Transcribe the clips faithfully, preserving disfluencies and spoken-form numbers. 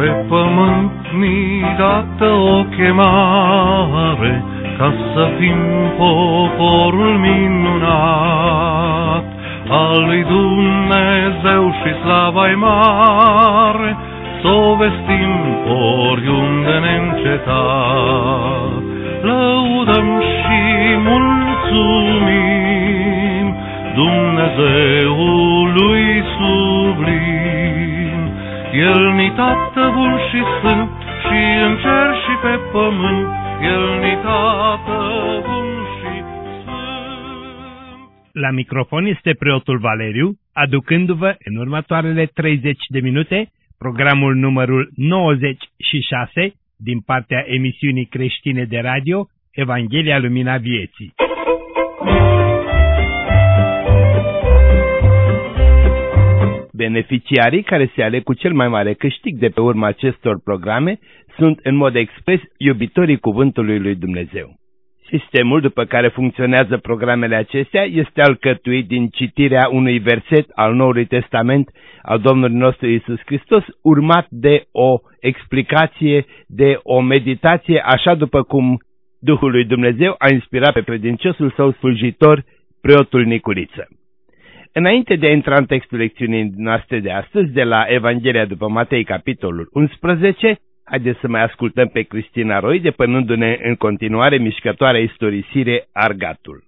Pe pământ ni dată o chemare, ca să fim poporul minunat al lui Dumnezeu și slava-i mare, s-o vestim oriunde neîncetat. Lăudăm și mulțumim Dumnezeului sublim. El-ni Tată bun și sfânt, și în cer și pe pământ, El-ni Tată bun și sfânt. La microfon este preotul Valeriu, aducându-vă în următoarele treizeci de minute programul numărul nouăzeci și șase din partea emisiunii creștine de radio Evanghelia Lumina Vieții. Beneficiarii care se aleg cu cel mai mare câștig de pe urma acestor programe sunt în mod expres iubitorii Cuvântului lui Dumnezeu. Sistemul după care funcționează programele acestea este alcătuit din citirea unui verset al Noului Testament al Domnului nostru Iisus Hristos, urmat de o explicație, de o meditație, așa după cum Duhul lui Dumnezeu a inspirat pe credinciosul său slujitor, preotul Nicuriță. Înainte de a intra în textul lecțiunii noastre de astăzi, de la Evanghelia după Matei, capitolul unsprezece, haideți să mai ascultăm pe Cristina Roy, depănându-ne în continuare mișcătoarea istorisire Argatul.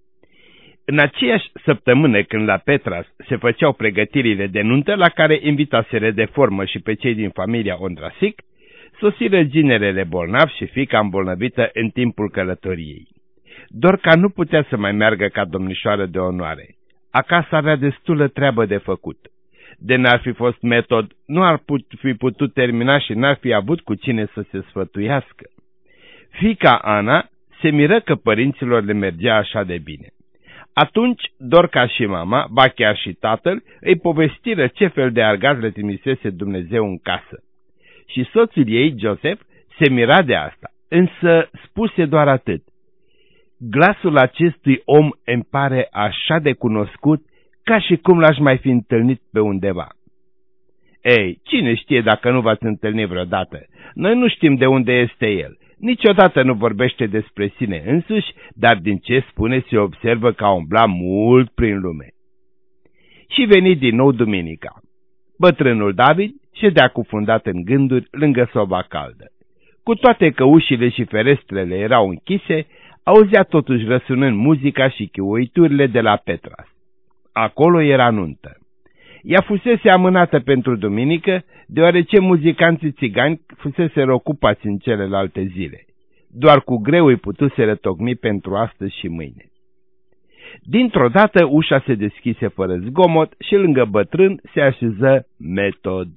În aceeași săptămână când la Petras se făceau pregătirile de nuntă, la care invitaseră de formă și pe cei din familia Ondrasic, sosiră ginerele bolnav și fiica îmbolnăvită în timpul călătoriei. Dorca nu putea să mai meargă ca domnișoară de onoare. Acasă avea destulă treabă de făcut. De n-ar fi fost Metod, nu ar put fi putut termina și n-ar fi avut cu cine să se sfătuiască. Fiica Ana se miră că părinților le mergea așa de bine. Atunci Dorca și mama, ba chiar și tatăl, îi povestiră ce fel de argaz le trimisese Dumnezeu în casă. Și soțul ei, Joseph, se mira de asta, însă spuse doar atât: glasul acestui om îmi pare așa de cunoscut, ca și cum l-aș mai fi întâlnit pe undeva. Ei, cine știe dacă nu v-ați întâlnit vreodată? Noi nu știm de unde este el. Niciodată nu vorbește despre sine însuși, dar din ce spune se observă că a umblat mult prin lume. Și veni din nou duminica. Bătrânul David ședea cufundat în gânduri lângă soba caldă. Cu toate că ușile și ferestrele erau închise, auzea totuși răsunând muzica și chiuiturile de la Petras. Acolo era nuntă. Ea fusese amânată pentru duminică, deoarece muzicanții țigani fusese ocupați în celelalte zile. Doar cu greu îi putuseră tocmi pentru astăzi și mâine. Dintr-o dată ușa se deschise fără zgomot și lângă bătrân se așeză Metod.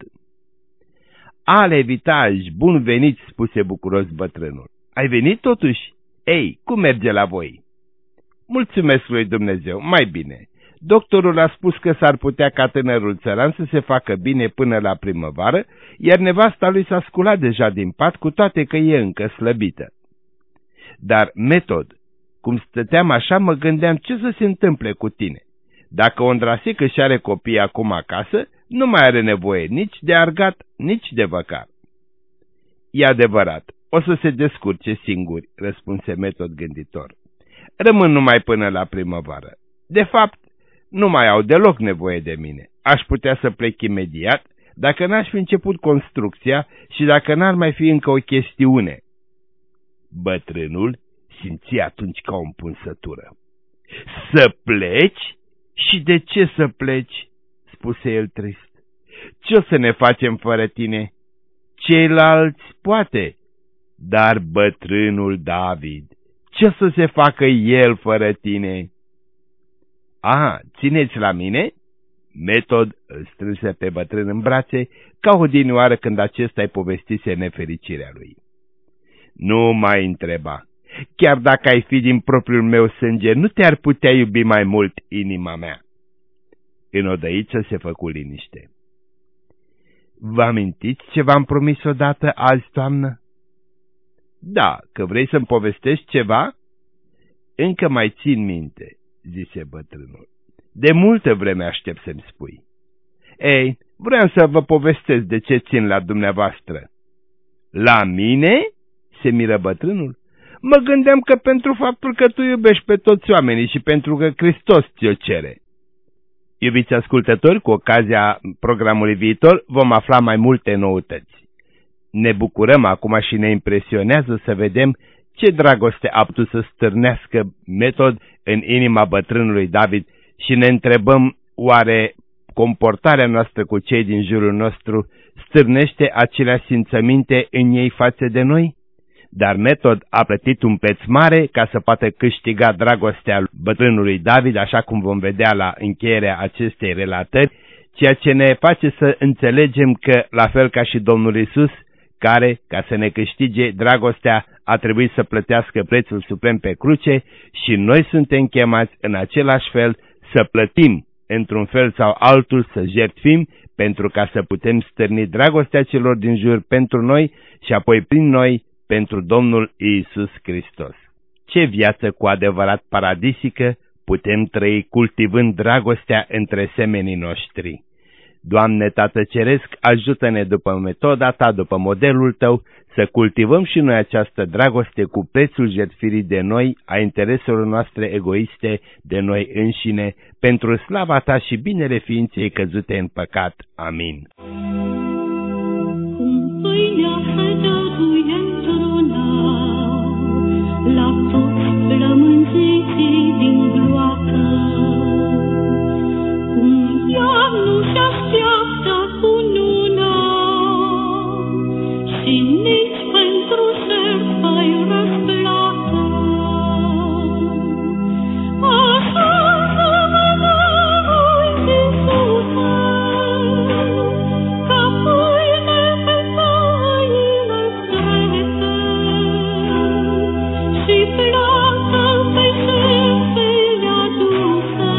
Ale vitaj, bun venit, spuse bucuros bătrânul. Ai venit totuși? Ei, cum merge la voi? Mulțumesc lui Dumnezeu, mai bine. Doctorul a spus că s-ar putea ca tânărul țăran să se facă bine până la primăvară, iar nevasta lui s-a sculat deja din pat, cu toate că e încă slăbită. Dar, Metod, cum stăteam așa, mă gândeam ce să se întâmple cu tine. Dacă Ondrasic își are copii acum acasă, nu mai are nevoie nici de argat, nici de văcar. E adevărat, o să se descurce singuri, răspunse Metod gânditor. Rămân numai până la primăvară. De fapt, nu mai au deloc nevoie de mine. Aș putea să plec imediat dacă n-aș fi început construcția și dacă n-ar mai fi încă o chestiune. Bătrânul simți atunci ca o împunsătură. Să pleci? Și de ce să pleci? Spuse el trist. Ce o să ne facem fără tine? Ceilalți poate, dar bătrânul David, ce o să se facă el fără tine? A, țineți la mine? Metod îl strânse pe bătrân în brațe, ca odinioară când acesta îi povestise nefericirea lui. Nu mai întreba. Chiar dacă ai fi din propriul meu sânge, nu te-ar putea iubi mai mult inima mea. În odăiță se făcu liniște. Vă amintiți ce v-am promis odată azi toamnă? Da, că vrei să-mi povestești ceva? Încă mai țin minte, zise bătrânul. De multă vreme aștept să-mi spui. Ei, vreau să vă povestesc de ce țin la dumneavoastră." "La mine?" se miră bătrânul. "Mă gândeam că pentru faptul că tu iubești pe toți oamenii și pentru că Hristos ți-o cere." Iubiți ascultători, cu ocazia programului viitor vom afla mai multe noutăți. Ne bucurăm acum și ne impresionează să vedem ce dragoste a putut să stârnească Metod în inima bătrânului David și ne întrebăm, oare comportarea noastră cu cei din jurul nostru stârnește acelea simțăminte în ei față de noi? Dar Metod a plătit un preț mare ca să poată câștiga dragostea bătrânului David, așa cum vom vedea la încheierea acestei relatări, ceea ce ne face să înțelegem că, la fel ca și Domnul Iisus, care, ca să ne câștige dragostea, a trebuit să plătească prețul suprem pe cruce, și noi suntem chemați în același fel să plătim, într-un fel sau altul, să jertfim, pentru ca să putem stârni dragostea celor din jur pentru noi și apoi prin noi pentru Domnul Iisus Hristos. Ce viață cu adevărat paradisică putem trăi cultivând dragostea între semenii noștri! Doamne Tată Ceresc, ajută-ne după metoda Ta, după modelul Tău, să cultivăm și noi această dragoste cu prețul jertfirii de noi, a intereselor noastre egoiste, de noi înșine, pentru slava Ta și binele ființei căzute în păcat. Amin. Cum pâinea se dăruie într-una, la toți flămânziții din gloacă, cum ea nu se așteaptă cununa și nici pentru jertfă-i răsplată. Așa să mă dăruiți, Iisuse, ca pâine pe căile strete și plată pe jertfele aduse.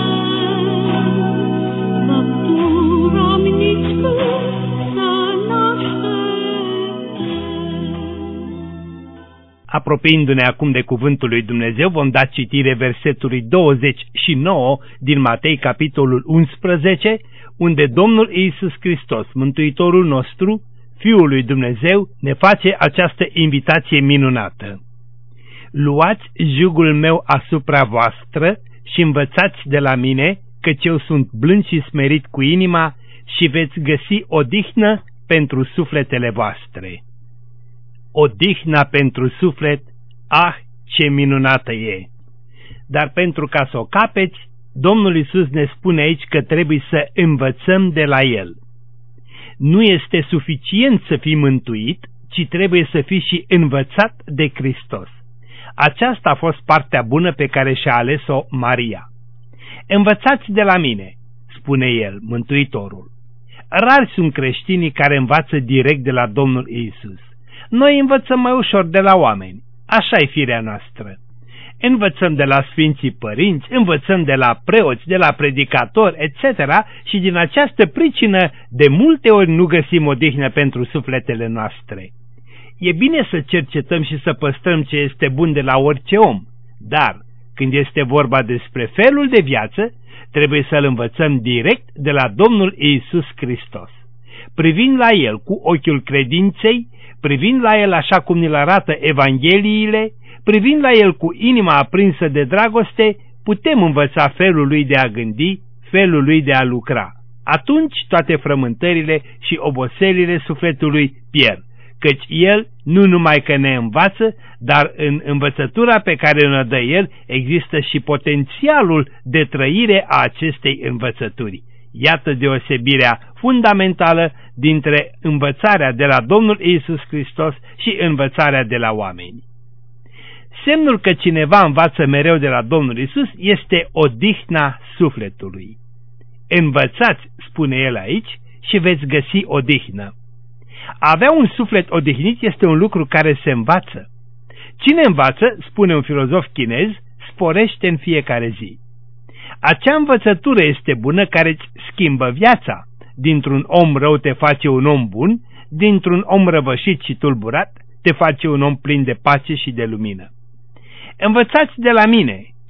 Făptura-mi nici când să n-aștepte. Apropiindu-ne acum de cuvântul lui Dumnezeu, vom da citire versetului douăzeci și nouă din Matei, capitolul unsprezece, unde Domnul Iisus Hristos, Mântuitorul nostru, Fiul lui Dumnezeu, ne face această invitație minunată. Luați jugul meu asupra voastră și învățați de la mine, căci eu sunt blând și smerit cu inima, și veți găsi odihnă pentru sufletele voastre. Odihna pentru suflet, ah, ce minunată e! Dar pentru ca să o capeți, Domnul Iisus ne spune aici că trebuie să învățăm de la El. Nu este suficient să fii mântuit, ci trebuie să fii și învățat de Hristos. Aceasta a fost partea bună pe care și-a ales-o Maria. Învățați de la mine, spune El, Mântuitorul. Rari sunt creștinii care învață direct de la Domnul Iisus. Noi învățăm mai ușor de la oameni. Așa-i firea noastră. Învățăm de la Sfinții Părinți, învățăm de la preoți, de la predicatori, et cetera și din această pricină de multe ori nu găsim odihnă pentru sufletele noastre. E bine să cercetăm și să păstrăm ce este bun de la orice om, dar când este vorba despre felul de viață, trebuie să-l învățăm direct de la Domnul Iisus Hristos. Privind la El cu ochiul credinței, privind la El așa cum ni-l arată Evangheliile, privind la El cu inima aprinsă de dragoste, putem învăța felul Lui de a gândi, felul Lui de a lucra. Atunci toate frământările și oboselile sufletului pierd, căci El nu numai că ne învață, dar în învățătura pe care ne dă El există și potențialul de trăire a acestei învățături. Iată deosebirea fundamentală dintre învățarea de la Domnul Iisus Hristos și învățarea de la oameni. Semnul că cineva învață mereu de la Domnul Iisus este odihna sufletului. Învățați, spune El aici, și veți găsi odihnă. A avea un suflet odihnit este un lucru care se învață. Cine învață, spune un filozof chinez, sporește în fiecare zi. Acea învățătură este bună care îți schimbă viața. Dintr-un om rău te face un om bun, dintr-un om răvășit și tulburat te face un om plin de pace și de lumină. Învățați de la mine,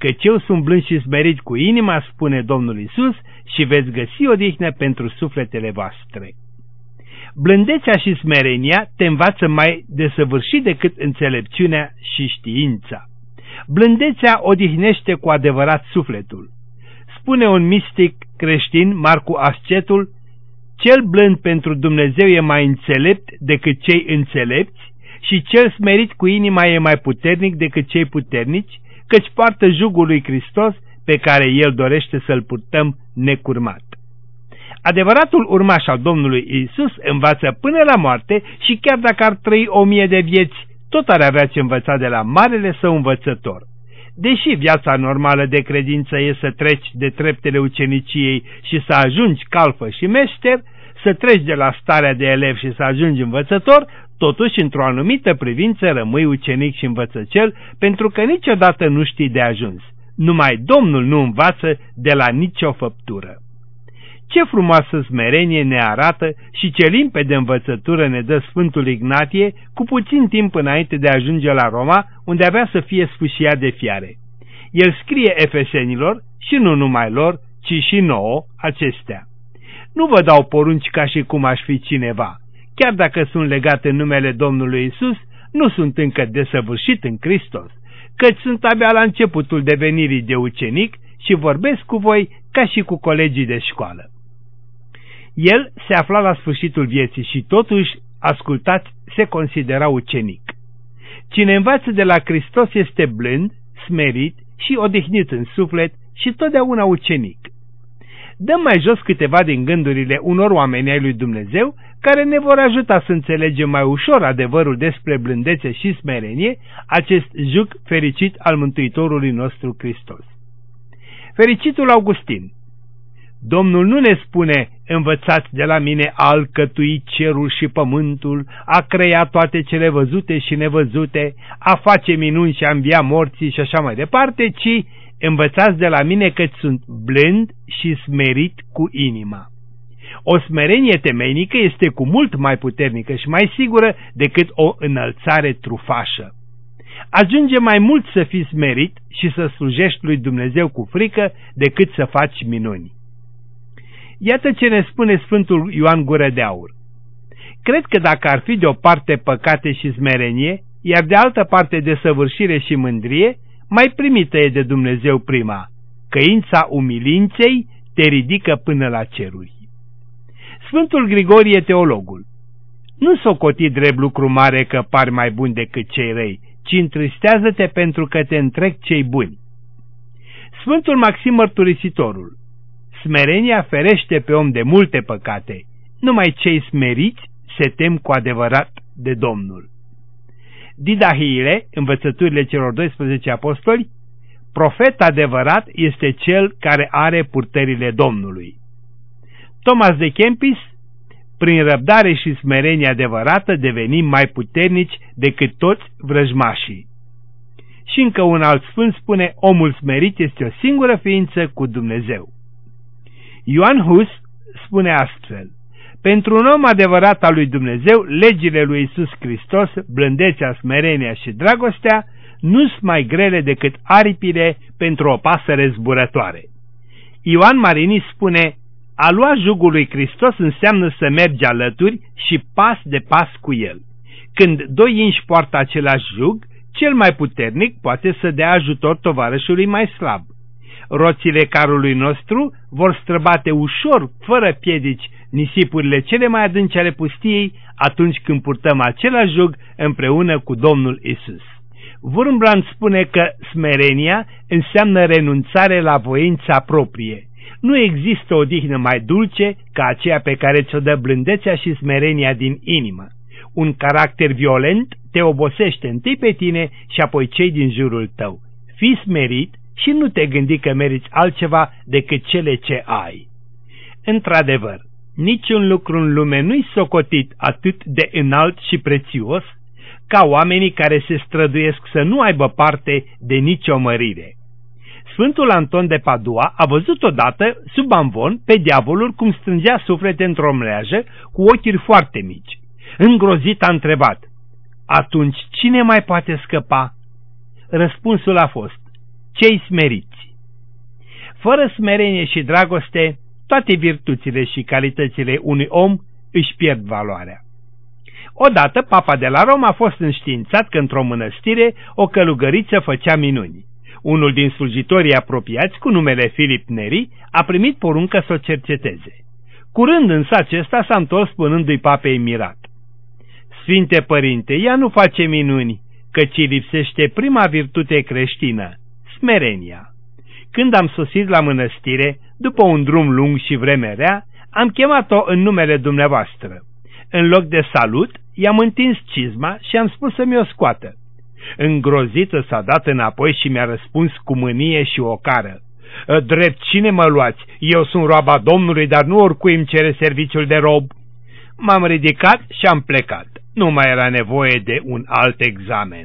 căci eu sunt blând și smerit cu inima, spune Domnul Iisus, și veți găsi odihnă pentru sufletele voastre. Blândețea și smerenia te învață mai desăvârșit decât înțelepciunea și știința. Blândețea odihnește cu adevărat sufletul. Spune un mistic creștin, Marcu Ascetul, cel blând pentru Dumnezeu e mai înțelept decât cei înțelepți și cel smerit cu inima e mai puternic decât cei puternici, căci poartă jugul lui Hristos pe care El dorește să-l purtăm necurmat. Adevăratul urmaș al Domnului Iisus învață până la moarte și chiar dacă ar trăi o mie de vieți, tot ar avea ce învăța de la marele său învățător. Deși viața normală de credință e să treci de treptele uceniciei și să ajungi calfă și meșter, să treci de la starea de elev și să ajungi învățător, totuși într-o anumită privință rămâi ucenic și învățăcel, pentru că niciodată nu știi de ajuns. Numai Domnul nu învață de la nicio făptură. Ce frumoasă smerenie ne arată și ce limpede învățătură ne dă Sfântul Ignatie cu puțin timp înainte de a ajunge la Roma, unde avea să fie sfâșiat de fiare. El scrie efesenilor, și nu numai lor, ci și nouă, acestea: nu vă dau porunci ca și cum aș fi cineva. Chiar dacă sunt legat în numele Domnului Iisus, nu sunt încă desăvârșit în Hristos, căci sunt abia la începutul devenirii de ucenic și vorbesc cu voi ca și cu colegii de școală. El se afla la sfârșitul vieții și totuși, ascultați, se considera ucenic. Cine învață de la Hristos este blând, smerit și odihnit în suflet și totdeauna ucenic. Dăm mai jos câteva din gândurile unor oameni ai lui Dumnezeu care ne vor ajuta să înțelegem mai ușor adevărul despre blândețe și smerenie, acest jug fericit al Mântuitorului nostru Hristos. Fericitul Augustin: Domnul nu ne spune, învățați de la mine a alcătui cerul și pământul, a crea toate cele văzute și nevăzute, a face minuni și a învia morții și așa mai departe, ci învățați de la mine că sunt blând și smerit cu inima. O smerenie temeinică este cu mult mai puternică și mai sigură decât o înălțare trufașă. Ajunge mai mult să fii smerit și să slujești lui Dumnezeu cu frică decât să faci minuni. Iată ce ne spune Sfântul Ioan Gură de Aur: cred că dacă ar fi de o parte păcate și smerenie, iar de altă parte desăvârșire și mândrie, mai primită e de Dumnezeu prima. Căința umilinței te ridică până la ceruri. Sfântul Grigorie Teologul: nu socoti drept lucru mare că pari mai bun decât cei răi, ci întristează-te pentru că te întrec cei buni. Sfântul Maxim Mărturisitorul: smerenia ferește pe om de multe păcate, numai cei smeriți se tem cu adevărat de Domnul. Didahiile, învățăturile celor doisprezece apostoli: profet adevărat este cel care are purtările Domnului. Thomas de Kempis: prin răbdare și smerenie adevărată devenim mai puternici decât toți vrăjmașii. Și încă un alt sfânt spune: omul smerit este o singură ființă cu Dumnezeu. Ioan Hus spune astfel: pentru un om adevărat al lui Dumnezeu, legile lui Iisus Hristos, blândețea, smerenia și dragostea, nu sunt mai grele decât aripile pentru o pasăre zburătoare. Ioan Marini spune: a lua jugul lui Hristos înseamnă să mergi alături și pas de pas cu el. Când doi inși poartă același jug, cel mai puternic poate să dea ajutor tovarășului mai slab. Roțile carului nostru vor străbate ușor, fără piedici, nisipurile cele mai adânci ale pustiei atunci când purtăm același jug împreună cu Domnul Isus. Wurmbrand spune că smerenia înseamnă renunțare la voința proprie. Nu există o dihnă mai dulce ca aceea pe care ți-o dă blândețea și smerenia din inimă. Un caracter violent te obosește întâi pe tine și apoi cei din jurul tău. Fii smerit și nu te gândi că meriți altceva decât cele ce ai. Într-adevăr, niciun lucru în lume nu-i socotit atât de înalt și prețios ca oamenii care se străduiesc să nu aibă parte de nicio mărire. Sfântul Anton de Padua a văzut odată, sub amvon, pe diavolul cum strângea suflete într-o mreajă cu ochii foarte mici. Îngrozit a întrebat: atunci cine mai poate scăpa? Răspunsul a fost: cei smeriți. Fără smerenie și dragoste, toate virtuțile și calitățile unui om își pierd valoarea. Odată, papa de la Roma a fost înștiințat că într-o mănăstire o călugăriță făcea minuni. Unul din slujitorii apropiați, cu numele Filip Neri, a primit poruncă să o cerceteze. Curând însă acesta s-a întors spunându-i papei mirat: Sfinte părinte, ea nu face minuni, căci îi lipsește prima virtute creștină, smerenia. Când am sosit la mănăstire, după un drum lung și vreme rea, am chemat-o în numele dumneavoastră. În loc de salut, i-am întins cizma și am spus să mi-o scoată. Îngrozită s-a dat înapoi și mi-a răspuns cu mânie și ocară: Drept cine mă luați? Eu sunt roaba Domnului, dar nu oricui îmi cere serviciul de rob. M-am ridicat și am plecat. Nu mai era nevoie de un alt examen.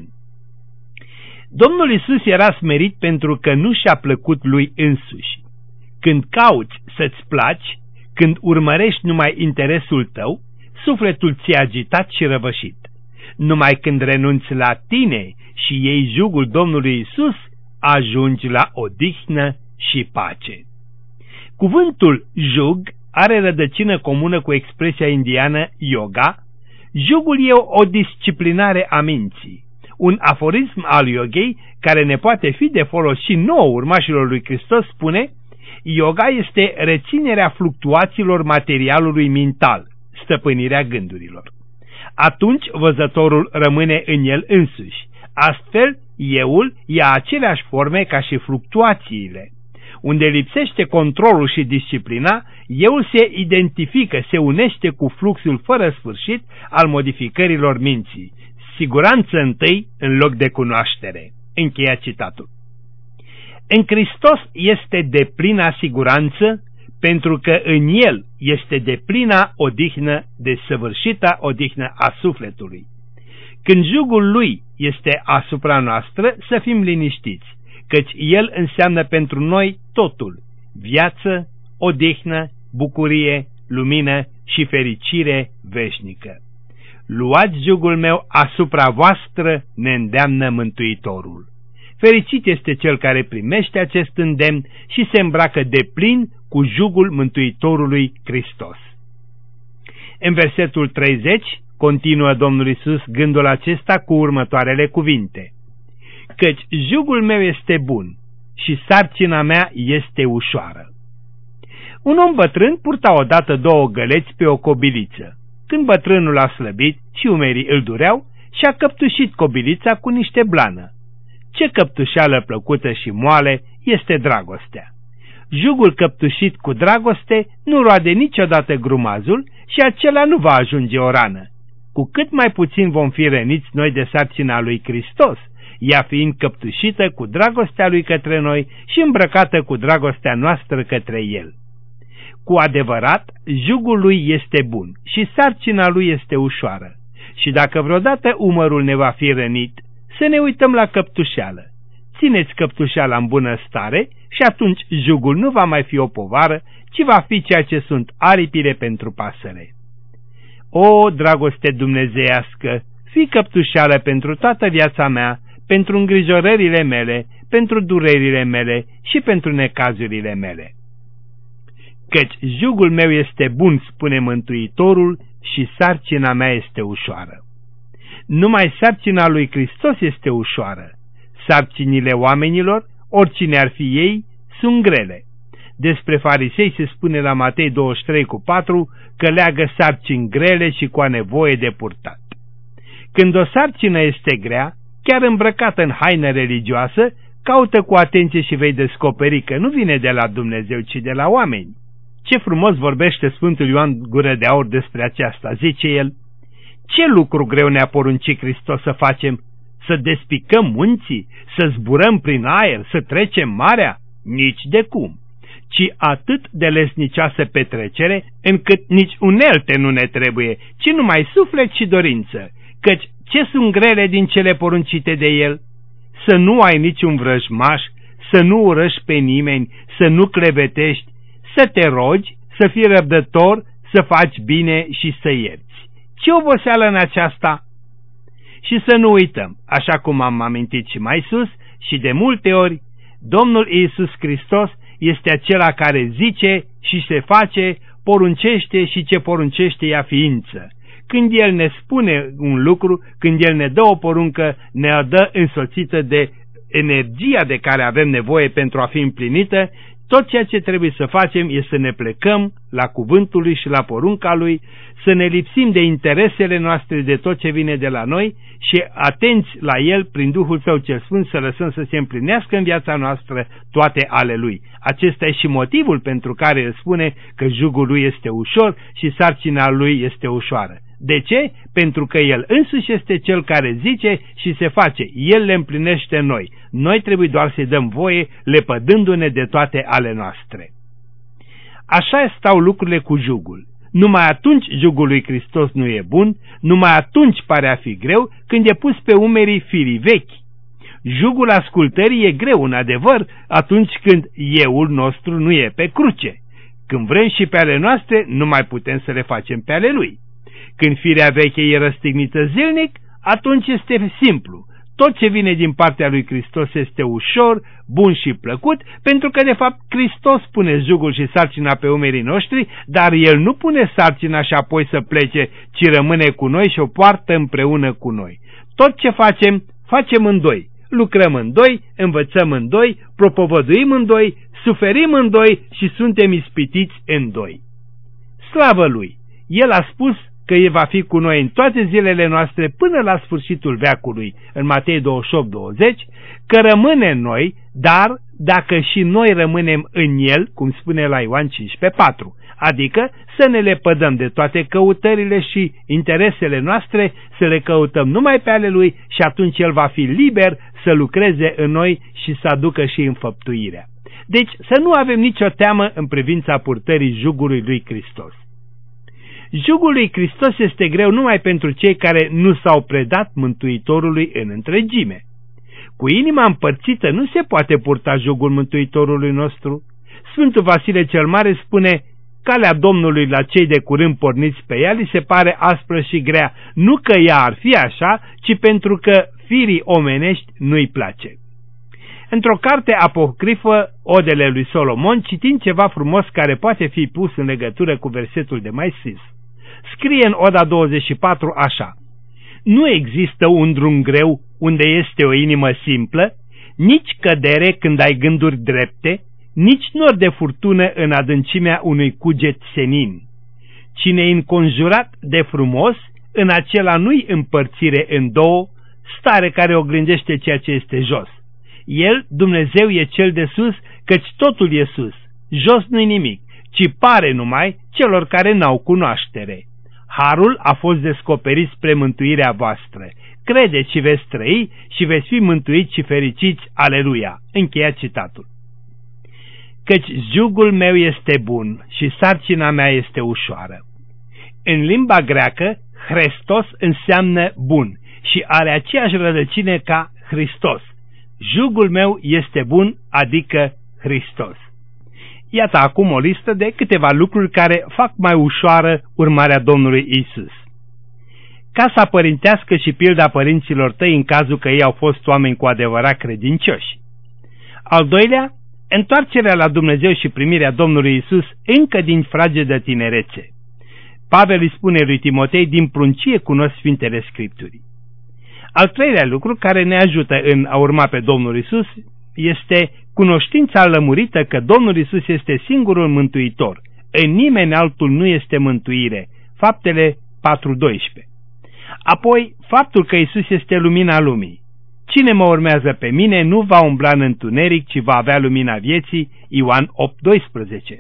Domnul Iisus era smerit pentru că nu și-a plăcut lui însuși. Când cauți să-ți placi, când urmărești numai interesul tău, sufletul ți-e agitat și răvășit. Numai când renunți la tine și iei jugul Domnului Iisus, ajungi la odihnă și pace. Cuvântul jug are rădăcină comună cu expresia indiană yoga. Jugul e o disciplinare a minții. Un aforism al yogei care ne poate fi de folos și nouă urmașilor lui Hristos spune: yoga este reținerea fluctuațiilor materialului mental, stăpânirea gândurilor. Atunci văzătorul rămâne în el însuși. Astfel, euul ia aceleași forme ca și fluctuațiile. Unde lipsește controlul și disciplina, euul se identifică, se unește cu fluxul fără sfârșit al modificărilor minții. Siguranță întâi în loc de cunoaștere. Încheia citatul. În Hristos este deplina siguranță, pentru că în El este deplina odihnă, desăvârșită odihnă a sufletului. Când jugul Lui este asupra noastră, să fim liniștiți, căci El înseamnă pentru noi totul: viață, odihnă, bucurie, lumină și fericire veșnică. Luați jugul meu asupra voastră, ne îndeamnă Mântuitorul. Fericit este cel care primește acest îndemn și se îmbracă deplin cu jugul Mântuitorului Hristos. În versetul treizeci continuă Domnul Iisus gândul acesta cu următoarele cuvinte: Căci jugul meu este bun și sarcina mea este ușoară. Un om bătrân purta odată două găleți pe o cobiliță. Când bătrânul a slăbit și umerii îl dureau, și-a căptușit cobilița cu niște blană. Ce căptușeală plăcută și moale este dragostea! Jugul căptușit cu dragoste nu roade niciodată grumazul și acela nu va ajunge o rană. Cu cât mai puțin vom fi răniți noi de sarcina lui Hristos, ea fiind căptușită cu dragostea lui către noi și îmbrăcată cu dragostea noastră către el. Cu adevărat, jugul lui este bun și sarcina lui este ușoară. Și dacă vreodată umărul ne va fi rănit, să ne uităm la căptușeală. Țineți căptușeala în bună stare și atunci jugul nu va mai fi o povară, ci va fi ceea ce sunt aripile pentru pasăre. O, dragoste dumnezeiască, fii căptușeală pentru toată viața mea, pentru îngrijorările mele, pentru durerile mele și pentru necazurile mele. Căci jugul meu este bun, spune Mântuitorul, și sarcina mea este ușoară. Numai sarcina lui Hristos este ușoară. Sarcinile oamenilor, oricine ar fi ei, sunt grele. Despre farisei se spune la Matei douăzeci și trei cu patru că leagă sarcini grele și cu a nevoie de purtat. Când o sarcină este grea, chiar îmbrăcată în haină religioasă, caută cu atenție și vei descoperi că nu vine de la Dumnezeu, ci de la oameni. Ce frumos vorbește Sfântul Ioan Gură de Aur despre aceasta, zice el: ce lucru greu ne-a poruncit Hristos să facem? Să despicăm munții? Să zburăm prin aer? Să trecem marea? Nici de cum, ci atât de lesnicioasă petrecere, încât nici unelte nu ne trebuie, ci numai suflet și dorință, căci ce sunt grele din cele poruncite de el? Să nu ai niciun vrăjmaș, să nu urăști pe nimeni, să nu clevetești, să te rogi, să fii răbdător, să faci bine și să ierți. Ce oboseală în aceasta? Și să nu uităm, așa cum am amintit și mai sus, și de multe ori, Domnul Iisus Hristos este acela care zice și se face, poruncește și ce poruncește ia ființă. Când El ne spune un lucru, când El ne dă o poruncă, ne dă însoțită de energia de care avem nevoie pentru a fi împlinită. Tot ceea ce trebuie să facem este să ne plecăm la cuvântul Lui și la porunca Lui, să ne lipsim de interesele noastre, de tot ce vine de la noi și atenți la El prin Duhul Său cel Sfânt să lăsăm să se împlinească în viața noastră toate ale Lui. Acesta e și motivul pentru care El spune că jugul Lui este ușor și sarcina Lui este ușoară. De ce? Pentru că El însuși este Cel care zice și se face. El le împlinește noi. Noi trebuie doar să-i dăm voie, lepădându-ne de toate ale noastre. Așa stau lucrurile cu jugul. Numai atunci jugul lui Hristos nu e bun, numai atunci pare a fi greu, când e pus pe umerii firii vechi. Jugul ascultării e greu, în adevăr, atunci când euul nostru nu e pe cruce. Când vrem și pe ale noastre, nu mai putem să le facem pe ale Lui. Când firea veche e răstignită zilnic, atunci este simplu. Tot ce vine din partea lui Hristos este ușor, bun și plăcut, pentru că de fapt Hristos pune jugul și sarcina pe umerii noștri, dar El nu pune sarcina și apoi să plece, ci rămâne cu noi și o poartă împreună cu noi. Tot ce facem, facem în doi. Lucrăm în doi, învățăm în doi, propovăduim în doi, suferim în doi și suntem ispitiți în doi. Slavă Lui! El a spus că El va fi cu noi în toate zilele noastre până la sfârșitul veacului, în Matei douăzeci și opt douăzeci, că rămâne în noi, dar dacă și noi rămânem în El, cum spune la Ioan cincisprezece patru, adică să ne lepădăm de toate căutările și interesele noastre, să le căutăm numai pe ale Lui și atunci El va fi liber să lucreze în noi și să aducă și înfăptuirea. Deci să nu avem nicio teamă în privința purtării jugului lui Hristos. Jugul lui Hristos este greu numai pentru cei care nu s-au predat Mântuitorului în întregime. Cu inima împărțită nu se poate purta jugul Mântuitorului nostru. Sfântul Vasile cel Mare spune: calea Domnului la cei de curând porniți pe ea li se pare aspră și grea, nu că ea ar fi așa, ci pentru că firii omenești nu-i place. Într-o carte apocrifă, Odele lui Solomon, citim ceva frumos care poate fi pus în legătură cu versetul de mai sus. Scrie în Oda douăzeci și patru așa: nu există un drum greu unde este o inimă simplă, nici cădere când ai gânduri drepte, nici nor de furtună în adâncimea unui cuget senin. Cine e înconjurat de frumos, în acela nu-i împărțire în două, stare care oglindește ceea ce este jos. El, Dumnezeu, e cel de sus, căci totul e sus. Jos nu-i nimic, ci pare numai celor care n-au cunoaștere. Harul a fost descoperit spre mântuirea voastră. Credeți și veți trăi și veți fi mântuiți și fericiți. Aleluia! Încheia citatul. Căci jugul meu este bun și sarcina mea este ușoară. În limba greacă, Hristos înseamnă bun și are aceeași rădăcină ca Hristos. Jugul meu este bun, adică Hristos. Iată acum o listă de câteva lucruri care fac mai ușoară urmarea Domnului Isus. Casa părintească și pilda părinților tăi în cazul că ei au fost oameni cu adevărat credincioși. Al doilea, întoarcerea la Dumnezeu și primirea Domnului Isus încă din fragedă tinerețe. Pavel îi spune lui Timotei: din pruncie cunosc Sfintele Scripturii. Al treilea lucru care ne ajută în a urma pe Domnul Isus este cunoștința lămurită că Domnul Isus este singurul mântuitor. În nimeni altul nu este mântuire. Faptele patru doisprezece. Apoi, faptul că Isus este lumina lumii. Cine mă urmează pe mine nu va umbla în întuneric, ci va avea lumina vieții. Ioan opt doisprezece.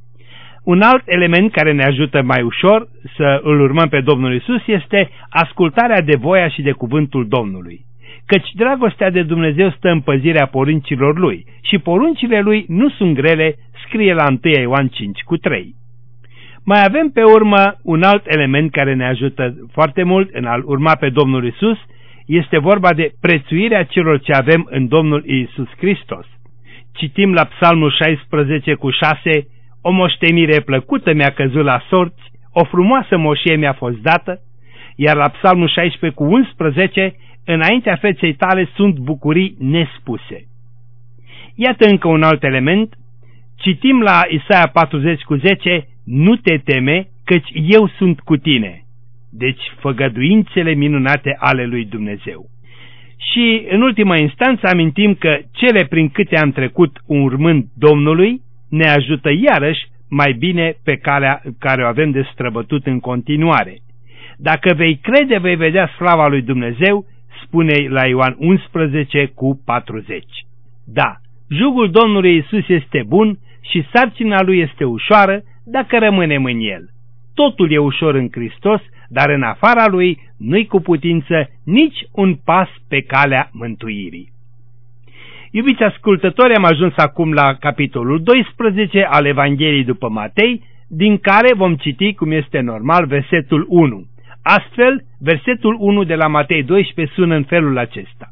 Un alt element care ne ajută mai ușor să îl urmăm pe Domnul Isus este ascultarea de voia și de cuvântul Domnului. Căci dragostea de Dumnezeu stă în păzirea poruncilor Lui și poruncile Lui nu sunt grele, scrie la întâi Ioan cinci cu trei. Mai avem pe urmă un alt element care ne ajută foarte mult în a urma pe Domnul Isus, este vorba de prețuirea celor ce avem în Domnul Iisus Hristos. Citim la Psalmul șaisprezece cu șase: o moștenire plăcută mi-a căzut la sorți, o frumoasă moșie mi-a fost dată, iar la Psalmul șaisprezece cu unsprezece: înaintea feței tale sunt bucurii nespuse. Iată încă un alt element. Citim la Isaia patruzeci cu zece, nu te teme, căci eu sunt cu tine. Deci făgăduințele minunate ale lui Dumnezeu. Și în ultima instanță amintim că cele prin câte am trecut urmând Domnului ne ajută iarăși mai bine pe calea care o avem de străbătut în continuare. Dacă vei crede, vei vedea slava lui Dumnezeu, spune la Ioan unsprezece cu patruzeci. Da, jugul Domnului Iisus este bun și sarcina lui este ușoară dacă rămânem în el. Totul e ușor în Hristos, dar în afara lui nu-i cu putință nici un pas pe calea mântuirii. Iubiți ascultători, am ajuns acum la capitolul doisprezece al Evangheliei după Matei, din care vom citi, cum este normal, versetul unu. Astfel, versetul unu de la Matei doisprezece sună în felul acesta.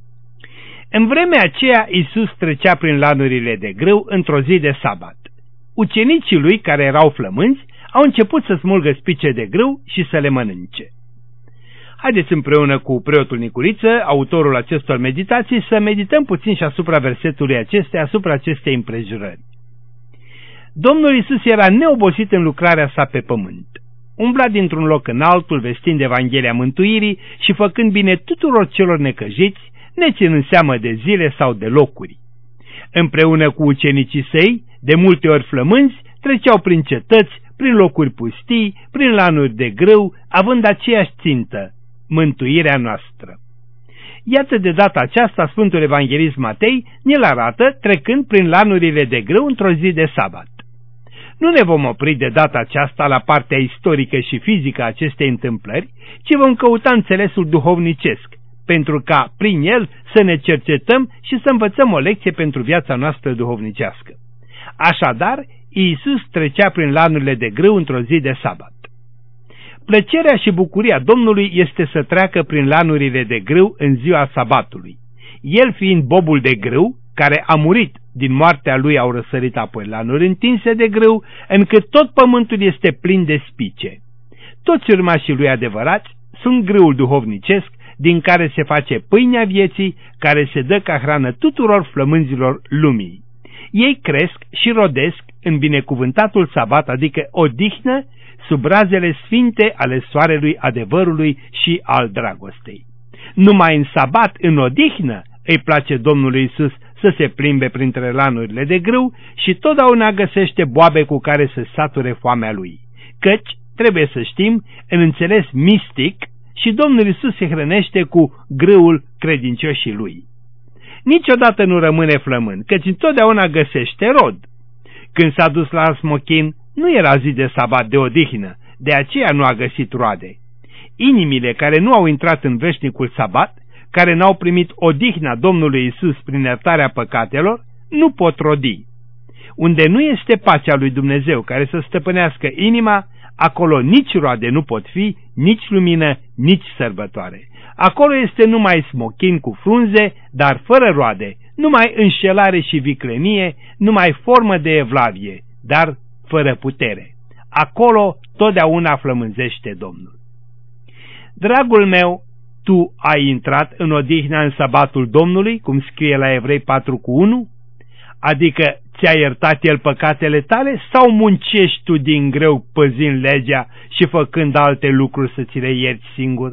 În vremea aceea, Iisus trecea prin lanurile de grâu într-o zi de sabat. Ucenicii lui, care erau flămânzi, au început să smulgă spice de grâu și să le mănânce. Haideți împreună cu preotul Nicuriță, autorul acestor meditații, să medităm puțin și asupra versetului acestei, asupra acestei împrejurări. Domnul Iisus era neobosit în lucrarea sa pe pământ. Umbla dintr-un loc în altul, vestind Evanghelia mântuirii și făcând bine tuturor celor necăjiți, neținând seamă de zile sau de locuri. Împreună cu ucenicii săi, de multe ori flămânzi, treceau prin cetăți, prin locuri pustii, prin lanuri de grâu, având aceeași țintă, mântuirea noastră. Iată de data aceasta Sfântul Evanghelist Matei ne-l arată trecând prin lanurile de grâu într-o zi de sabat. Nu ne vom opri de data aceasta la partea istorică și fizică a acestei întâmplări, ci vom căuta înțelesul duhovnicesc, pentru ca prin el să ne cercetăm și să învățăm o lecție pentru viața noastră duhovnicească. Așadar, Iisus trecea prin lanurile de grâu într-o zi de sabat. Plăcerea și bucuria Domnului este să treacă prin lanurile de grâu în ziua sabatului. El fiind bobul de grâu, care a murit, din moartea lui au răsărit apoi lanuri întinse de grâu, încât tot pământul este plin de spice. Toți urmașii lui adevărați sunt grâul duhovnicesc, din care se face pâinea vieții, care se dă ca hrană tuturor flămânzilor lumii. Ei cresc și rodesc în binecuvântatul sabat, adică odihnă, sub razele sfinte ale soarelui adevărului și al dragostei. Numai în sabat, în odihnă, îi place Domnului Iisus să se plimbe printre lanurile de grâu și totdeauna găsește boabe cu care să sature foamea lui. Căci, trebuie să știm, în înțeles mistic, și Domnul Iisus se hrănește cu grâul credincioșii lui. Niciodată nu rămâne flămând, căci întotdeauna găsește rod. Când s-a dus la smochin, nu era zi de sabat de odihnă, de aceea nu a găsit roade. Inimile care nu au intrat în veșnicul sabat, care n-au primit odihna Domnului Iisus prin iertarea păcatelor, nu pot rodi. Unde nu este pacea lui Dumnezeu care să stăpânească inima, acolo nici roade nu pot fi, nici lumină, nici sărbătoare. Acolo este numai smochin cu frunze, dar fără roade, numai înșelare și viclenie, numai formă de evlavie, dar fără putere. Acolo totdeauna flămânzește Domnul. Dragul meu, tu ai intrat în odihna în sabatul Domnului, cum scrie la Evrei patru cu unu? Adică ți-a iertat El păcatele tale sau muncești tu din greu păzind legea și făcând alte lucruri să ți le ierți singur?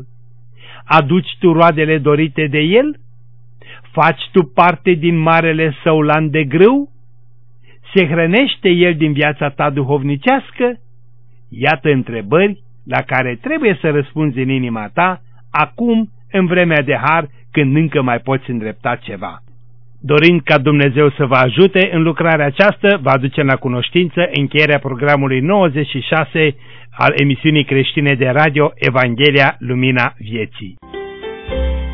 Aduci tu roadele dorite de El? Faci tu parte din marele său lan de grâu? Se hrănește El din viața ta duhovnicească? Iată întrebări la care trebuie să răspunzi în inima ta, acum, în vremea de har, când încă mai poți îndrepta ceva. Dorind ca Dumnezeu să vă ajute în lucrarea aceasta, vă aducem la cunoștință încheierea programului nouăzeci și șase al emisiunii creștine de radio Evanghelia Lumina Vieții.